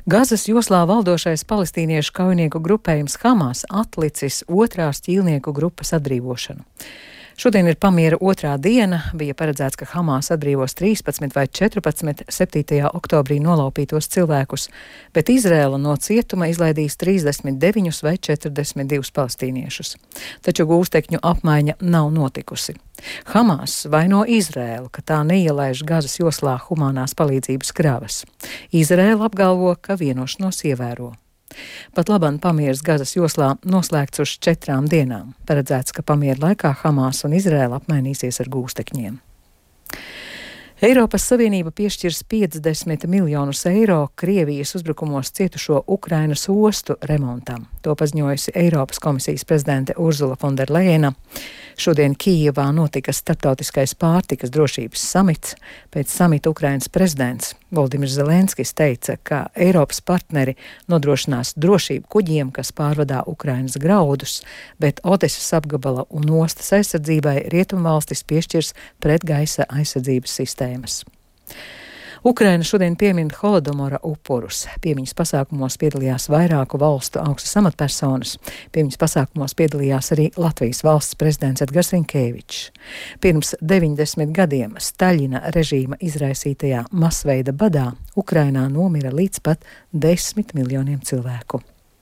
Gazas joslā valdošais palestīniešu kaujinieku grupējums Hamas atlicis otrās ķīlnieku grupas atbrīvošanu. Šodien ir pamiera otrā diena, bija paredzēts, ka Hamas atbrīvos 13 vai 14 7. oktobrī nolaupītos cilvēkus, bet Izraela no cietuma izlaidīs 39 vai 42 palestīniešus. Taču gūstekņu apmaiņa nav notikusi. Hamas vaino Izraelu, ka tā neielaiž Gazas joslā humanās palīdzības kravas. Izraela apgalvo, ka vienošanos ievēro. Pat labam pamieris Gazas joslā noslēgts uz 4 dienām. Paredzēts, ka pamiera laikā Hamas un Izraela apmainīsies ar gūstekņiem. Eiropas Savienība piešķirs 50 miljonus eiro Krievijas uzbrukumos cietušo Ukrainas ostu remontam. To paziņojusi Eiropas komisijas prezidente Urzula Fonderlejena. Šodien Kijevā notika starptautiskais pārtikas drošības samits. Pēc samita Ukrainas prezidents Voldimirs Zelenskis teica, ka Eiropas partneri nodrošinās drošību kuģiem, kas pārvadā Ukrainas graudus, bet Odesas apgabala un ostas aizsardzībai rietumvalstis piešķirs pretgaisa aizsardzības sistēmas. Ukraina šodien piemin Holodomora upurus. Piemiņas pasākumos piedalījās vairāku valstu augstas amatpersonas. Piemiņas pasākumos piedalījās arī Latvijas valsts prezidents Edgars Rinkēvičs. Pirms 90 gadiem Staļina režīma izraisītajā masveida badā Ukrainā nomira līdz pat 10 miljoniem cilvēku.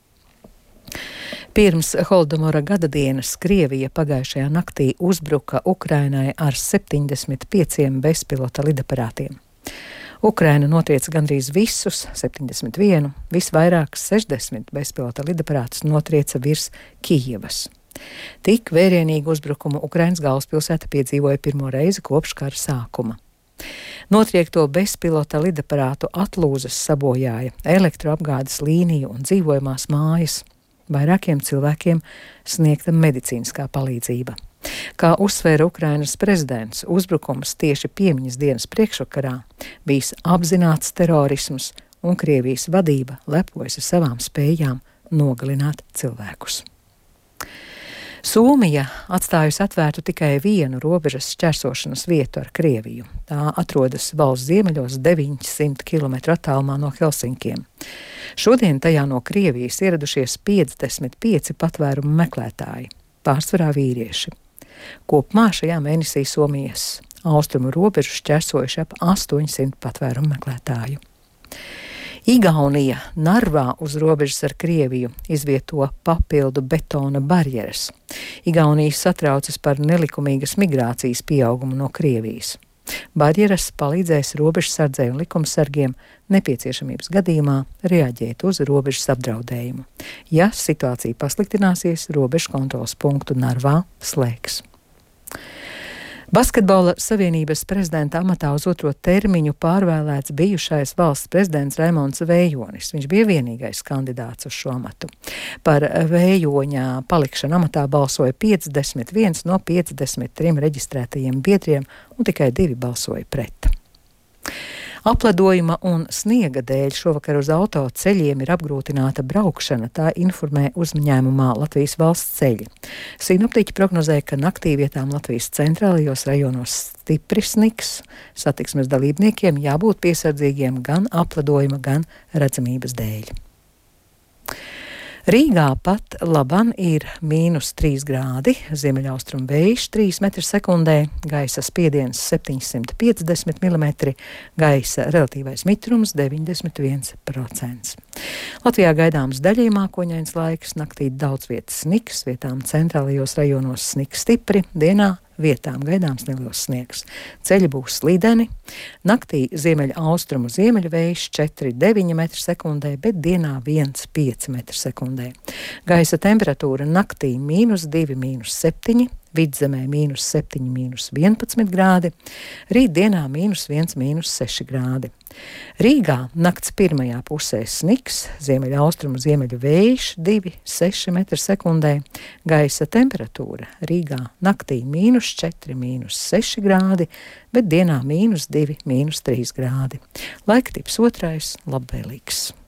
Pirms Holodomora gada dienas Krievija pagājušajā naktī uzbruka Ukrainai ar 75 bezpilota lidaparātiem. Ukraina notrieca gandrīz visus, 71, visvairāk 60 bezpilota lidaparātus notrieca virs Kijevas. Tik vērienīgu uzbrukumu Ukrainas galvaspilsēta piedzīvoja pirmo reizi kopš kara sākuma. Notriekto bezpilota lidaparātu atlūzas sabojāja elektroapgādes līniju un dzīvojamās mājas. Vairākiem cilvēkiem sniegta medicīniskā palīdzība. Kā uzsvēra Ukrainas prezidents, uzbrukums tieši piemiņas dienas priekšvakarā bijis apzināts terorisms, un Krievijas vadība lepojas ar savām spējām nogalināt cilvēkus. Somija atstājusi atvērtu tikai vienu robežas šķērsošanas vietu ar Krieviju. Tā atrodas valsts ziemeļos 900 km attālumā no Helsinkiem. Šodien tajā no Krievijas ieradušies 55 patvērumu meklētāji, pārsvarā vīrieši. Kopumā šajā mēnesī Somijas austrumu robežu šķērsojuši ap 800 patvērumu meklētāju. Igaunija Narvā uz robežas ar Krieviju izvieto papildu betona barjeras. Igaunija satraucas par nelikumīgas migrācijas pieaugumu no Krievijas. Barjeras palīdzēs robežsardzei un likumsargiem nepieciešamības gadījumā reaģēt uz robežas apdraudējumu. Ja situācija pasliktināsies, robežu kontroles punktu Narvā slēgs. Basketbola savienības prezidenta amatā uz 2. termiņu pārvēlēts bijušais valsts prezidents Raimonds Vējonis. Viņš bija vienīgais kandidāts uz šo amatu. Par Vējoņa palikšanu amatā balsoja 51 no 53 reģistrētajiem biedriem un tikai 2 balsoja pret. Apledojuma un sniega dēļ šovakar uz autoceļiem ir apgrūtināta braukšana, tā informē uzņēmumā Latvijas valsts ceļi. Sinoptiķi prognozē, ka naktī vietām Latvijas centrālajos rajonos stipri sniks. Satiksmes dalībniekiem jābūt piesardzīgiem gan apledojuma, gan redzamības dēļ. Rīgā pat laban ir -3 grādi, ziemeļaustrumu vējš 3 m/sekundē, gaisa spiediens 750 mm, gaisa relatīvais mitrums 91%. Latvijā gaidāms daļēji mākoņains laiks, naktī daudz vietas sniks, vietām centrālajos rajonos sniks stipri, dienā vietām gaidāms neliels sniegs. Ceļi būs slideni, naktī ziemeļa austrumu ziemeļu vējš 4,9 m/sekundē, bet dienā 1,5 m/sekundē. Gaisa temperatūra naktī -2, -7, vidzemē -7, -11 grādi, rītdienā -1, -6 grādi. Rīgā nakts pirmajā pusē sniks, ziemeļa austrumu ziemeļu vējš 2,6 m/sekundē, gaisa temperatūra Rīgā naktī -4, -6 grādi, bet dienā -2, -3 grādi. Laiktips otrais labvēlīgs.